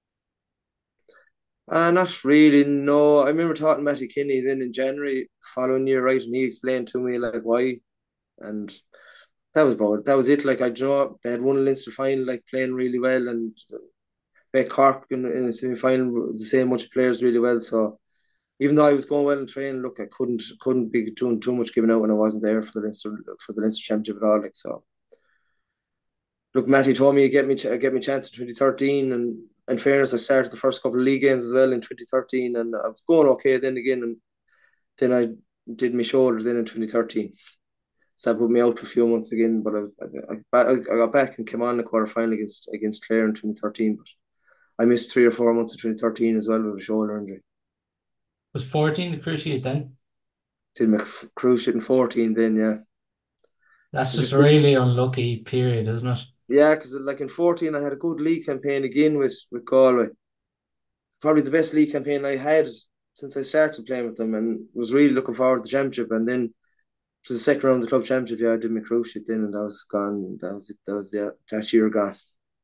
Uh, not really, no. I remember talking to Matty Kinney then in January following year, right, and he explained to me like why, and that was about it. That was it. Like, I you know they had won a Leinster final, like, playing really well, and Beck Cork in, in the semi final the same much players really well. So even though I was going well in training, look, I couldn't couldn't be doing too much giving out when I wasn't there for the Leinster for the Leinster Championship at all. Like, so, look, Matty told me he'd get me ch- get me a chance in twenty thirteen, and in fairness, I started the first couple of league games as well in twenty thirteen, and I was going okay then again, and then I did my shoulder then in twenty thirteen. So that put me out for a few months again, but I, was, I, I, I got back and came on the quarter final against against Clare in twenty thirteen. But I missed three or four months of twenty thirteen as well with a shoulder injury. Was fourteen the cruciate then? Did my cruise shit in fourteen then, yeah. That's I just just a did, really unlucky period, isn't it? yeah, because like in fourteen, I had a good league campaign again with, with Galway. Probably the best league campaign I had since I started playing with them, and was really looking forward to the championship. And then to the second round of the club championship, yeah, I did my cruise shit then, and that was gone. That was it. That was the that year gone.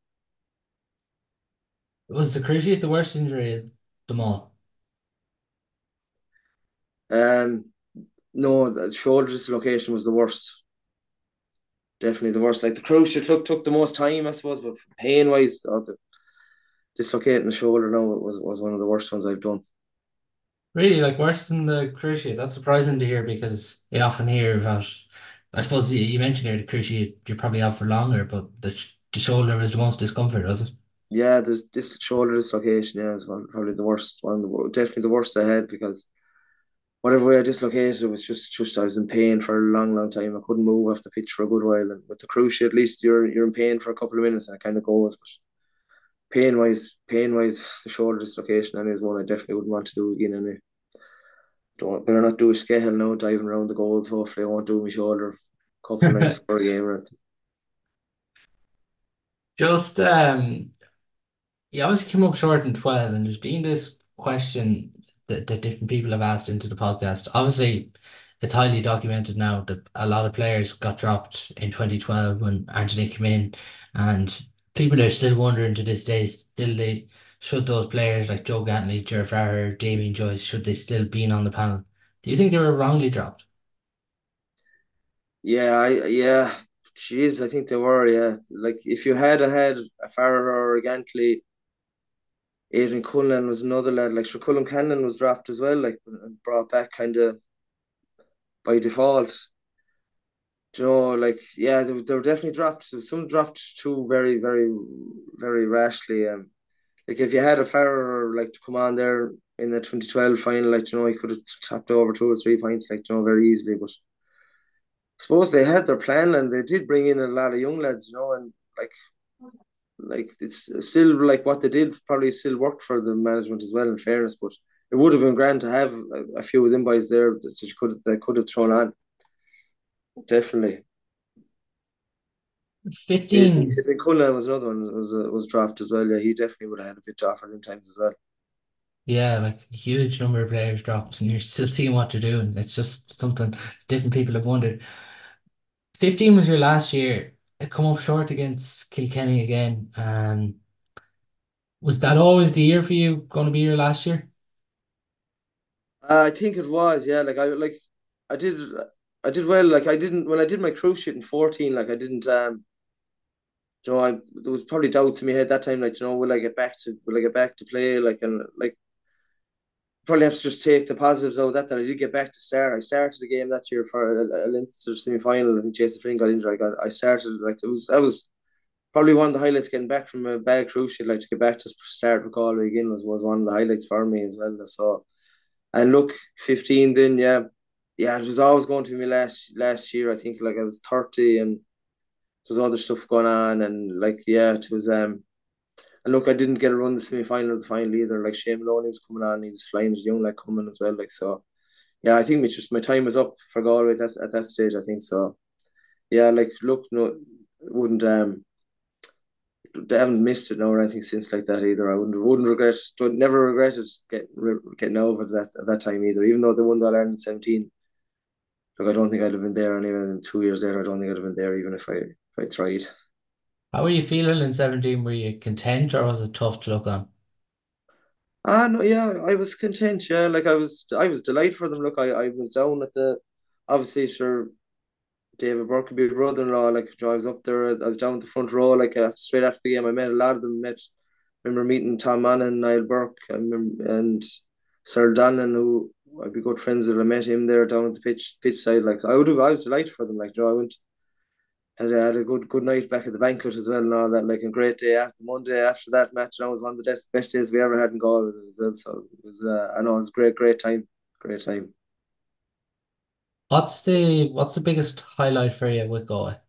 Was the cruciate the worst injury of them all? Um, no, the shoulder dislocation was the worst. Definitely the worst. Like, the cruise shit took took the most time, I suppose, but pain wise, the dislocating the shoulder now was was one of the worst ones I've done. Really, like worse than the cruciate. That's surprising to hear because you often hear about. I suppose you, you mentioned here the cruciate. You're probably out for longer, but the sh the shoulder is the most discomfort, does it? Yeah, there's this shoulder dislocation. Yeah, is one probably the worst one, the wor- definitely the worst I had because whatever way I dislocated, it was just just I was in pain for a long, long time. I couldn't move off the pitch for a good while, and with the cruciate, at least you're you're in pain for a couple of minutes, and it kind of goes. But pain wise, pain wise, the shoulder dislocation, and is one I definitely wouldn't want to do again. And don't better not do a scale now, diving around the goals. Hopefully, I won't do my shoulder a couple of nights before a game or anything. Just um, you obviously came up short in twelve, and there's been this question that, that different people have asked into the podcast. Obviously, it's highly documented now that a lot of players got dropped in twenty twelve when Anthony came in, and people are still wondering to this day, still they should those players like Joe Gantley, Ger Farrer, Damien Joyce, should they still been on the panel? Do you think they were wrongly dropped? Yeah, I yeah, jeez, I think they were. Yeah, like if you had a had a Farrer or a Gantley, Adrian Cullen was another lad. Like sure, Cullen Cannon was dropped as well, like and brought back kind of by default. Do you know, like yeah, they, were- they were definitely dropped. So some dropped too very, very, very rashly. Um, like if you had a Farrer like to come on there in the twenty twelve final, like you know, he could have tapped over two or three points, like you know, very easily. But I suppose they had their plan and they did bring in a lot of young lads, you know, and like like it's still like what they did probably still worked for the management as well. In fairness, but it would have been grand to have a, a few of them boys there that you could that could have thrown on. Definitely. fifteen, Adrian Cullen was another one was uh, was dropped as well. Yeah, he definitely would have had a bit offered in times as well. yeah, like a huge number of players dropped, and you're still seeing what they're doing. It's just something different people have wondered. fifteen was your last year. It come up short against Kilkenny again. Um, was that always the year for you? Going to be your last year? Uh, I think it was, yeah. Like I like I did I did well. Like I didn't when I did my cruise shit in fourteen, like I didn't um you know, I there was probably doubts in my head that time, like, you know, will I get back to will I get back to play? Like and like probably have to just take the positives out of that that I did get back to start. I started the game that year for a, a Leinster semi final. I think Jason Flynn got injured. I got I started like it was that was probably one of the highlights getting back from a bad cruise shit, like to get back to start with Galway again was, was one of the highlights for me as well. So and look, fifteen then, yeah. Yeah, it was always going to be my last last year. I think like I was thirty and there was other stuff going on and like yeah, it was um and look I didn't get a run the semi final or the final either. Like Shane Maloney was coming on, he was flying as young like coming as well. Like so yeah, I think it's just my time was up for Galway at that at that stage, I think so. Yeah, like look no wouldn't um they haven't missed it now or anything since like that either. I wouldn't wouldn't regret don't never regretted getting getting over that at that time either. Even though they won the All Ireland in seventeen, look, I don't think I'd have been there anyway. And two years later, I don't think I'd have been there even if I if I tried. How were you feeling in seventeen? Were you content or was it tough to look on? Ah no, yeah, I was content. Yeah, like I was I was delighted for them. Look, I I was down at the obviously sure David Burke could be brother-in-law. Like you know, I was up there. I was down at the front row. Like uh, straight after the game, I met a lot of them. Met remember meeting Tom Mann, Niall Burke, I remember, and Sir Donnan, who I'd be good friends with. I met him there down at the pitch pitch side. Like so I would have, I was delighted for them. Like you know, I went had a, had a good good night back at the banquet as well and all that. Like a great day after Monday after that match. And that was one of the best best days we ever had in Galway as well. So it was uh, I know it was a great great time, great time. What's the what's the biggest highlight for you with Galway?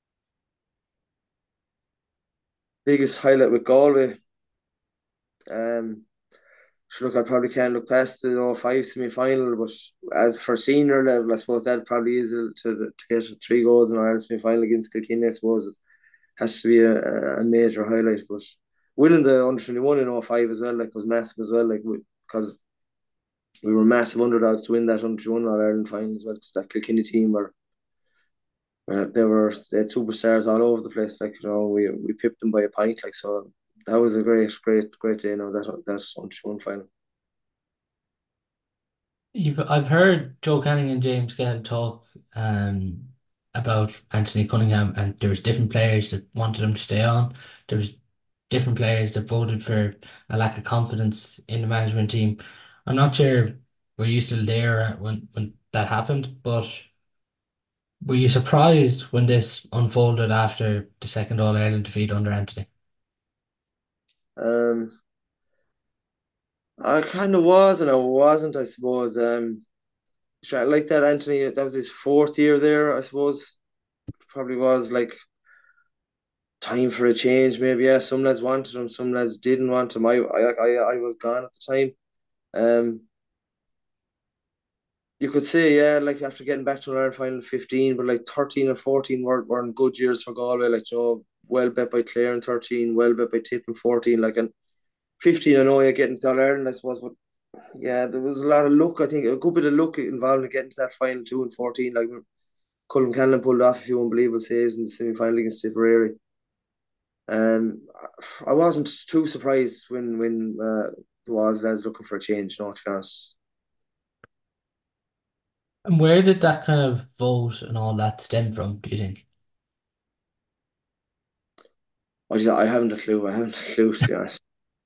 Biggest highlight with Galway. Um, sure, look, I probably can't look past the oh 05 semi final, but as for senior level, I suppose that probably is to to get three goals in Ireland semi final against Kilkenny. I suppose it has to be a, a major highlight. But winning the under twenty one in oh 05 as well, like was massive as well, like because we were massive underdogs to win that under twenty one All Ireland final as well. Because that Kilkenny team were. Uh, they were they had superstars all over the place. Like you know, we we pipped them by a pint. Like so, that was a great, great, great day. You know that that's on one final. You've I've heard Joe Canning and James Gale talk um about Anthony Cunningham, and there was different players that wanted him to stay on. There was different players that voted for a lack of confidence in the management team. I'm not sure. Were you still there when when that happened? But were you surprised when this unfolded after the second All Ireland defeat under Anthony? Um, I kind of was and I wasn't, I suppose. Um, I like that Anthony. That was his fourth year there, I suppose. Probably was like time for a change. Maybe yeah. Some lads wanted him, some lads didn't want him. I I I, I was gone at the time. Um, you could say yeah, like after getting back to an Ireland final fifteen, but like thirteen and fourteen were were in good years for Galway. Like you know, well bet by Clare in thirteen, well bet by Tip in fourteen. Like and fifteen, I know you're getting to All Ireland, I suppose, but yeah, there was a lot of luck. I think a good bit of luck involved in getting to that final two and fourteen. Like Colin Cannon pulled off a few unbelievable saves in the semi final against Tipperary. Um, I wasn't too surprised when when uh, there was lads looking for a change. No, to be honest, And where did that kind of vote and all that stem from, do you think? I just, I haven't a clue. I haven't a clue to be honest.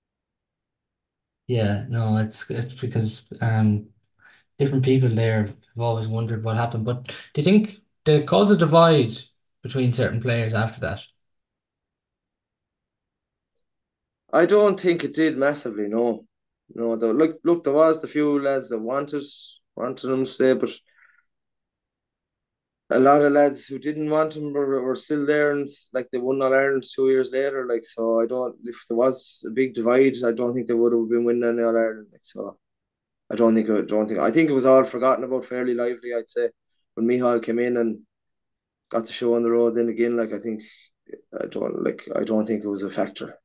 Yeah, no, it's it's because um different people there have always wondered what happened. But do you think did it cause a divide between certain players after that? I don't think it did massively. No, no. Though, look, look, there was the few lads that wanted wanted them to stay, but a lot of lads who didn't want him were, were still there, and like they won All Ireland two years later. Like so, I don't. If there was a big divide, I don't think they would have been winning any All Ireland. Like so, I don't think. I don't think. I think it was all forgotten about fairly lively. I'd say when Mihal came in and got the show on the road. Then again, like I think I don't like. I don't think it was a factor.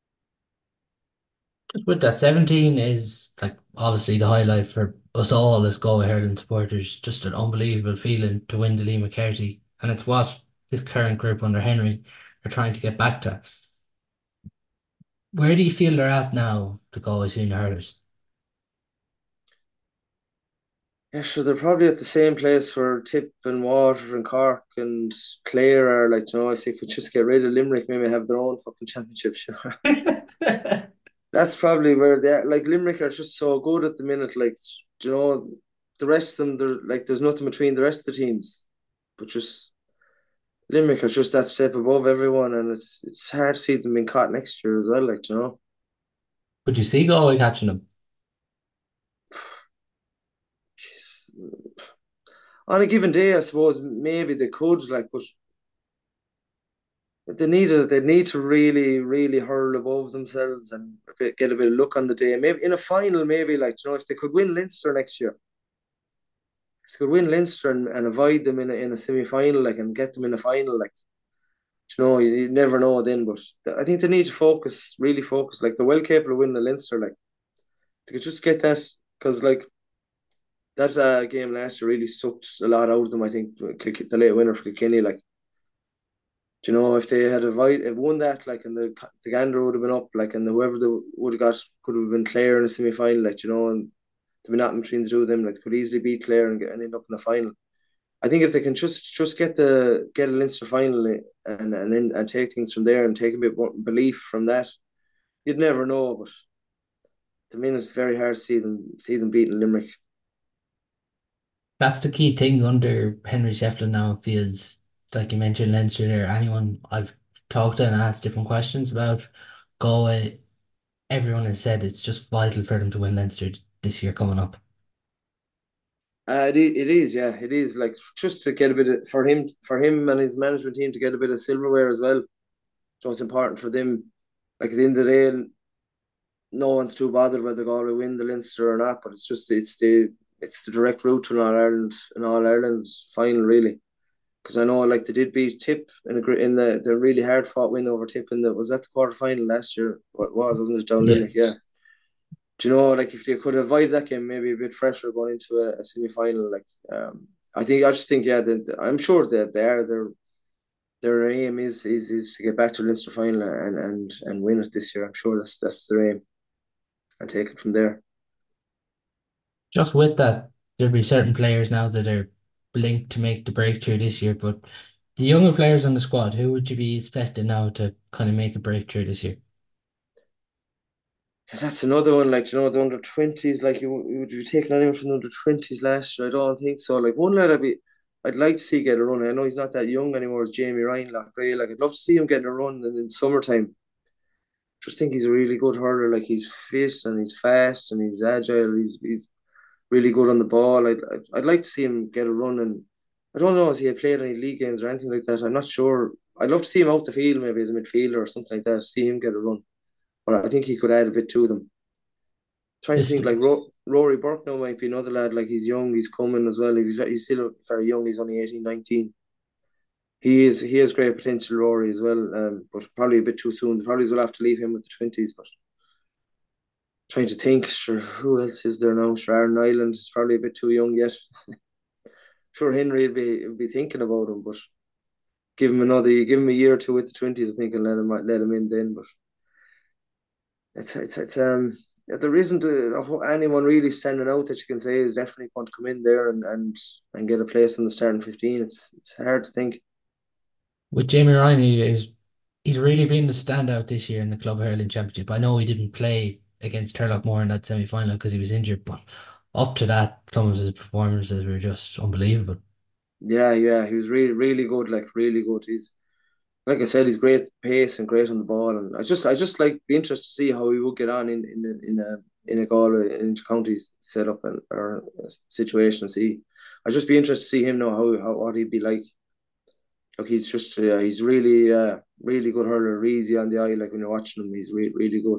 Just with that, seventeen is like obviously the highlight for us all as Go Ireland supporters. Just an unbelievable feeling to win the Lee McCarthy. And it's what this current group under Henry are trying to get back to. Where do you feel they're at now, the Galway senior hurlers? Yeah, sure. They're probably at the same place for Tip and Water and Cork and Clare are like, you know, if they could just get rid of Limerick, maybe have their own fucking championship. Sure. That's probably where they're like Limerick are just so good at the minute. Like, you know, the rest of them, they're like, there's nothing between the rest of the teams, but just Limerick are just that step above everyone, and it's it's hard to see them being caught next year as well. Like, you know, Would you see Galway catching them? Jeez. On a given day, I suppose maybe they could, like, but they need a, they need to really, really hurl above themselves and a bit, get a bit of luck on the day. Maybe in a final, maybe like you know, if they could win Leinster next year, if they could win Leinster and, and avoid them in a, in a semi final, like, and get them in a final, like, you know, you, you never know then. But I think they need to focus, really focus. Like, they're well capable of winning the Leinster. Like, they could just get that because, like, that uh, game last year really sucked a lot out of them. I think the late winner for Kilkenny, like. Do you know, if they had avoid, have won that, like, and the the Gander would have been up, like, and whoever they would have got could have been Clare in the semi final, like, you know, and to be nothing between the two of them, like, they could easily beat Clare and get and end up in the final. I think if they can just just get the get a Leinster final eh, and and then and take things from there and take a bit more belief from that, you'd never know. But to me, it's very hard to see them see them beating Limerick. That's the key thing under Henry Shefflin now. It feels like you mentioned Leinster there. Anyone I've talked to and asked different questions about Galway, everyone has said it's just vital for them to win Leinster this year coming up. Uh, it, it is, yeah, it is like just to get a bit of, for him for him and his management team to get a bit of silverware as well. So it's important for them. Like at the end of the day, no one's too bothered whether Galway win the Leinster or not. But it's just it's the it's the direct route to an All Ireland an All Ireland final really. Because I know like they did beat Tip in a in the the really hard fought win over Tip in the was that the quarter final last year? What was wasn't it down Yeah. Limerick? Yeah. Do you know like if they could avoid that game, maybe a bit fresher going into a, a semi final. Like um, I think I just think yeah, that I'm sure that they are their their aim is is is to get back to the Leinster final and and and win it this year. I'm sure that's that's their aim and take it from there. Just with that, there'll be certain players now that are linked to make the breakthrough this year, but the younger players on the squad, who would you be expecting now to kind of make a breakthrough this year? That's another one, like, you know, the under twenties, like, you, would you take anyone from the under twenties last year? I don't think so. Like, one lad I'd be, I'd like to see get a run. I know he's not that young anymore as Jamie Ryan, like, really. Like, I'd love to see him getting a run and in summertime. Just think he's a really good hurler. Like, he's fit and he's fast and he's agile. He's he's really good on the ball. I'd, I'd, I'd like to see him get a run. And I don't know if he had played any league games or anything like that. I'm not sure. I'd love to see him out the field, maybe as a midfielder or something like that, see him get a run. But I think he could add a bit to them. Trying to Just think, like, Ro- Rory Burke now might be another lad. Like, he's young, he's coming as well. He's he's still very young. He's only eighteen, nineteen. He is he has great potential, Rory, as well. Um, but probably a bit too soon. Probably will have to leave him with the twenties. But trying to think, sure, who else is there now? Sure, Aaron Ireland is probably a bit too young yet. Sure, Henry will be will be thinking about him, but give him another, give him a year or two with the twenties. I think, and let him let him in then. But it's it's it's um there isn't a, anyone really standing out that you can say is definitely going to come in there and and and get a place in the starting fifteen. It's it's hard to think. with Jamie Ryan, he is he's really been the standout this year in the Club Hurling Championship. I know he didn't play against Turlough in that semi final because he was injured, but up to that, some of his performances were just unbelievable. Yeah, yeah, he was really really good, like really good. He's like I said, he's great pace and great on the ball, and I just I just like be interested to see how he would get on in in a- in a in a Galway in counties setup and or situation. See, I'd just be interested to see him know how how what he'd be like. Look, he's just uh, he's really uh, really good hurler, easy on the eye. Like when you're watching him, he's re- really good.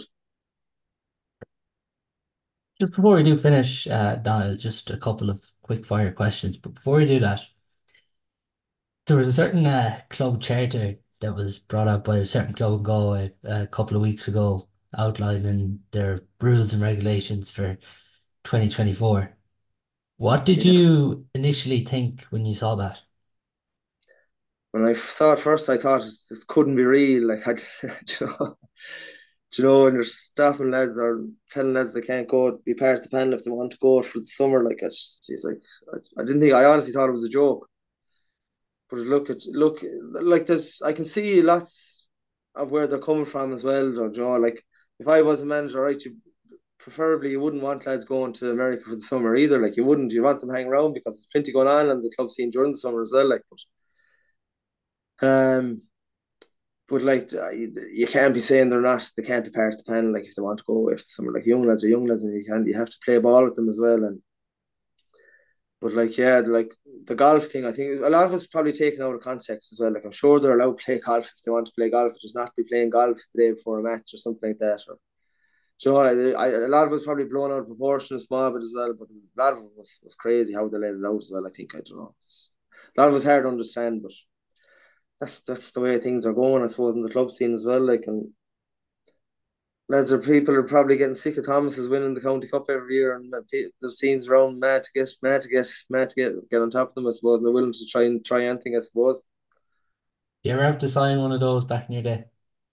Just before we do finish, uh, Niall, just a couple of quick fire questions. But before we do that, there was a certain uh, club charter that was brought out by a certain club in Galway a couple of weeks ago, outlining their rules and regulations for twenty twenty-four. What did Yeah, you initially think when you saw that? when I saw it first, I thought this, this couldn't be real. Like I, you know, you know, and your staff and lads are telling lads they can't go be part of the panel if they want to go for the summer. Like it's, it's like I, I didn't think. I honestly thought it was a joke. But look at look like there's I can see lots of where they're coming from as well. Though, you know, like if I was a manager, right, you preferably you wouldn't want lads going to America for the summer either. Like you wouldn't, you want them hanging around because there's plenty going on in the club scene during the summer as well. Like, but um, but like uh, you, you can't be saying they're not, they can't be part of the panel. Like if they want to go, if it's summer, like young lads are young lads, and you can you have to play ball with them as well. And but like yeah, like the golf thing, I think a lot of us probably taken out of context as well. Like I'm sure they're allowed to play golf if they want to play golf, just not be playing golf the day before a match or something like that. Or you know, I, I, a lot of us probably blown out of proportion, a small bit as well. But a lot of it was, was crazy how they let it out as well. I think I don't know. It's, a lot of it's hard to understand, but that's that's the way things are going, I suppose, in the club scene as well. Like and lads or people are probably getting sick of Thomas's winning the county cup every year, and there's teams around mad to get mad to get mad to get get on top of them, I suppose, and they're willing to try and try anything, I suppose. Do you ever have to sign one of those back in your day?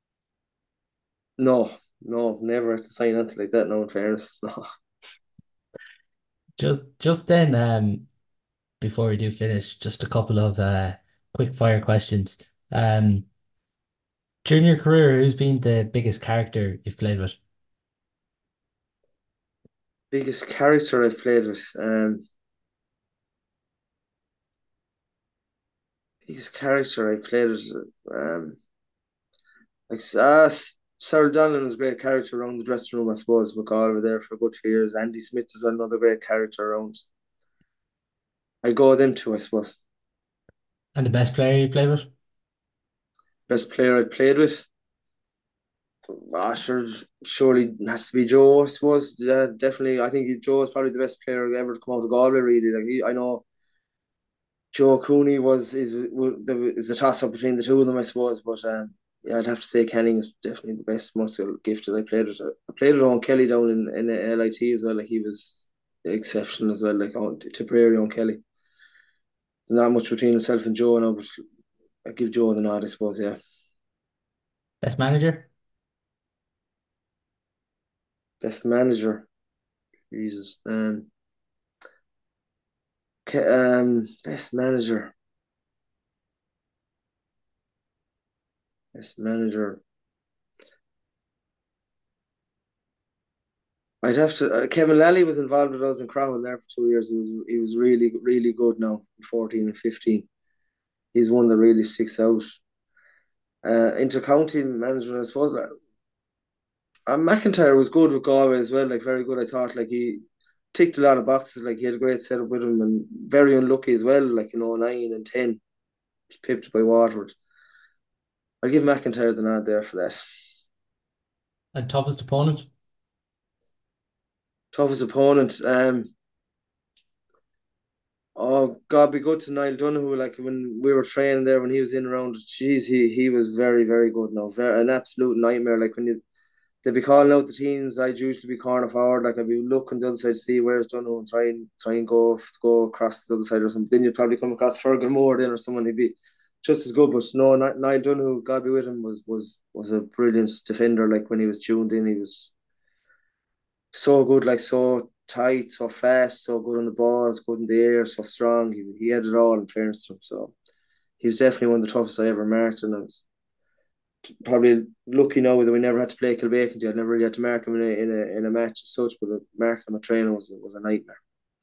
No, no, never have to sign anything like that. No, in fairness, no. Just just then, um, before we do finish, just a couple of uh quick fire questions. Um, during your career, who's been the biggest character you've played with? Biggest character I've played with, um, biggest character I played with, um, like uh, Sarah Donlan was a great character around the dressing room, I suppose. We got over there for a good few years. Andy Smith is another great character around. I go with them too, I suppose. And the best player you played with? Best player I played with. Ah, sure, surely it has to be Joe, I suppose. Yeah, definitely. I think Joe is probably the best player ever to come out of Galway, really. Like he, I know Joe Cooney was is is a toss up between the two of them, I suppose. But um, yeah, I'd have to say Canning is definitely the best, most gifted I played with. I played with Owen Kelly down in, in L I T as well. Like he was exceptional as well. Like on Tipperary, Owen Kelly. There's not much between himself and Joe now, but I give Joe the nod, I suppose. Yeah, Best manager? best manager. Jesus. Um, Ke- um, best manager. Best manager. I'd have to. Uh, Kevin Lally was involved with us in Crowell there for two years. He was he was really really good now, fourteen and fifteen. He's one that really sticks out. Uh, inter-county management, I suppose. Like, uh, McIntyre was good with Galway as well. Like very good, I thought. Like he ticked a lot of boxes. Like he had a great setup with him, and very unlucky as well. Like you know, nine and ten, was pipped by Waterford. I'll give McIntyre the nod there for that. And toughest opponent? Toughest opponent. Um, oh God, be good to Niall Donoghue. Like when we were training there, when he was in around, jeez, he he was very very good. Now, very an absolute nightmare. Like when you they'd be calling out the teams, I'd usually be corner forward. Like I'd be looking the other side to see where's Donoghue and try and try and go go across the other side or something. Then you'd probably come across Fergal Moore then or someone who'd be just as good. But no, Ni- Niall Donoghue, God be with him, was was was a brilliant defender. Like when he was tuned in, he was so good, like so tight, so fast, so good on the ball, so good in the air, so strong. He, he had it all in fairness to him. So he was definitely one of the toughest I ever marked, and I was probably lucky now that we never had to play Kilbacon. I never really had to mark him in a in a, in a match as such, but marking him a trainer was was a nightmare.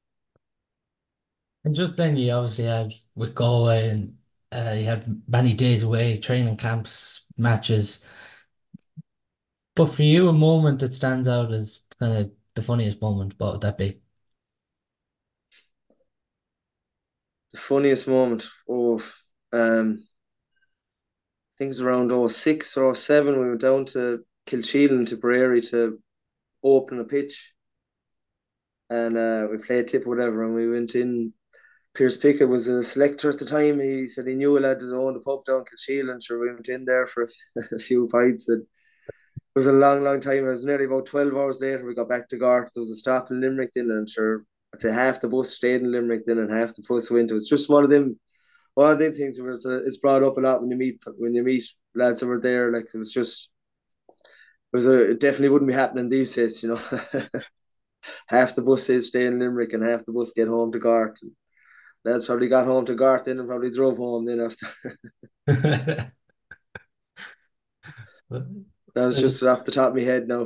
And just then you obviously had with Galway and uh, you had many days away, training camps, matches. But for you, a moment that stands out as kind of the funniest moment, what would that be? The funniest moment, oh, um, things around oh six or oh seven, we went down to Kilsheelan to Tipperary to open a pitch, and uh, we played tip or whatever, and we went in. Pierce Pickett was a selector at the time. He said he knew a lad that owned a pub down Kilsheelan, and sure we went in there for a, a few pints. And it was a long, long time. It was nearly about twelve hours later. We got back to Gart. There was a stop in Limerick then, and sure, I'd say half the bus stayed in Limerick then, and half the bus went. It was just one of them, one of them things where it's, uh, it's brought up a lot when you meet when you meet lads that were there. Like it was just, it was a, it definitely wouldn't be happening these days, you know. Half the bus is stay in Limerick, and half the bus get home to Gart. And lads probably got home to Gart then, and probably drove home then after. That was Is, just off the top of my head now.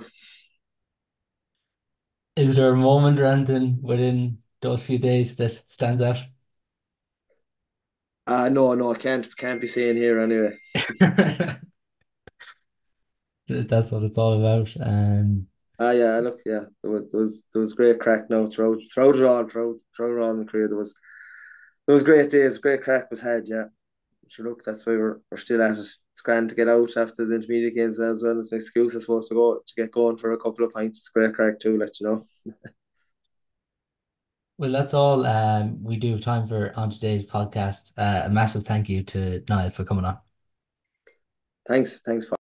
is there a moment or anything within those few days that stands out? Uh no, no, I can't can't be saying here anyway. That's what it's all about. Um, Ah yeah, look, yeah, there was there was there was great crack now throughout throughout it all, throughout throughout it all in the career. There was there was great days, great crack was had, yeah. Sure, look, that's why we're we're still at it. It's grand to get out after the intermediate games as well. It's an excuse, I suppose, to go to get going for a couple of pints. It's great crack too, let you know. well, that's all um, we do have time for on today's podcast. Uh, a massive thank you to Niall for coming on. Thanks, thanks.